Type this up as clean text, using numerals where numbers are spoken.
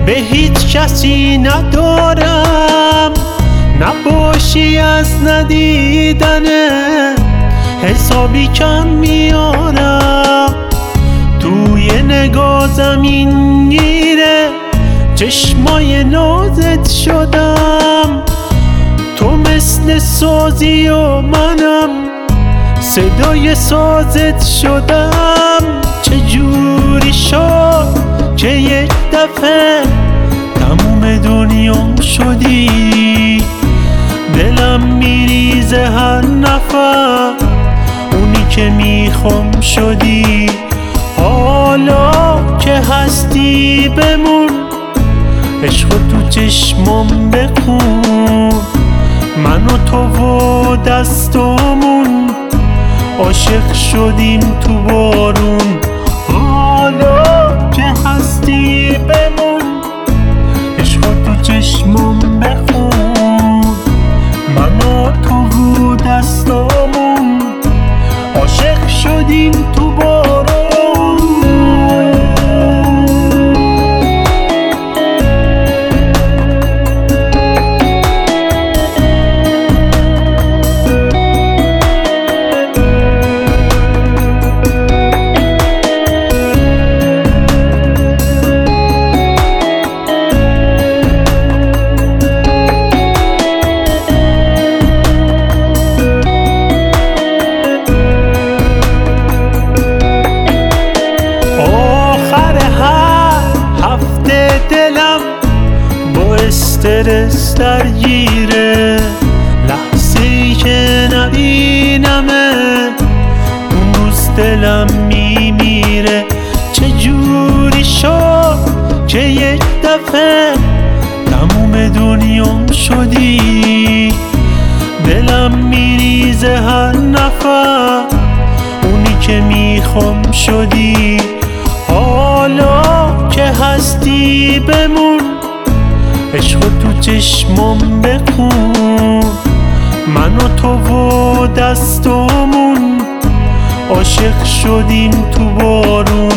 به هیچ کسی ندارم، نباشی از ندیدنه حسابی کم میارم. توی نگاه زمین گیره چشمای نازت شدم، تو مثل سازی و منم صدای سازت شدم. چجوری شد که یک دفعه تموم دنیام شدی؟ دلم میریزه هر نفر، اونی که میخوام شدی. حالا که هستی بمون، عشق تو چشمم بخون. من و تو و دستامون عاشق شدیم تو بارون. حالا که هستی بمون، عشق تو چشمم بخون. من و تو و دستامون عاشق شدیم تو بارون. استرس درگیره، لحظه‌ای که نبینمه اون روز دلم میمیره. چجوری شد که یک دفعه تموم دنیام شدی؟ دلم میریزه هر نفر، اونی که میخوام شدی. حالا که هستی بمون، عشق تو چشمم بخون. من و تو و دستامون عاشق شدیم تو بارون.